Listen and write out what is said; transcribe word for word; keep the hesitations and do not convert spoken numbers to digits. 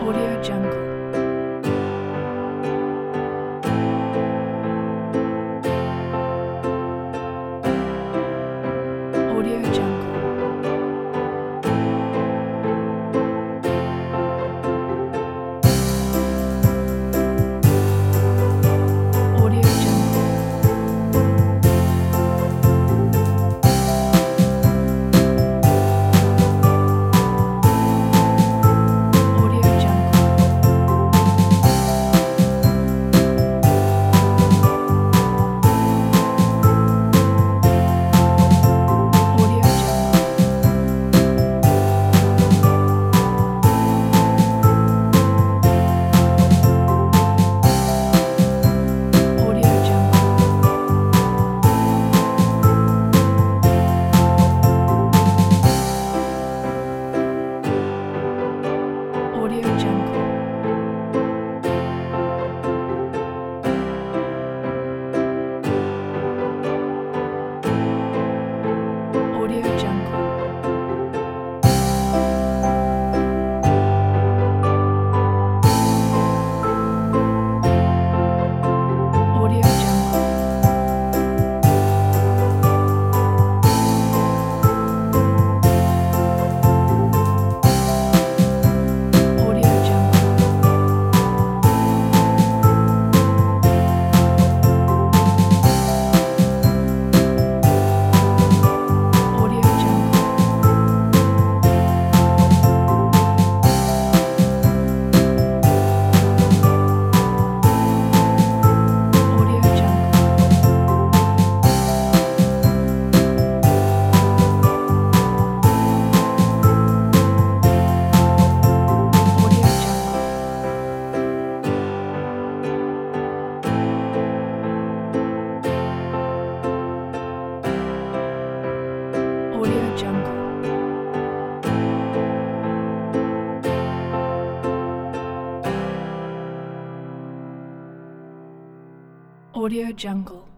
Audio Jungle. Audio Jungle. Audio Jungle. Audio Jungle. Audio Jungle. Audio Jungle. Audio Jungle. Audio Jungle. Audio Jungle. Audio Jungle. Audio Jungle. Audio Jungle. Audio Jungle. Audio Jungle. Audio Jungle.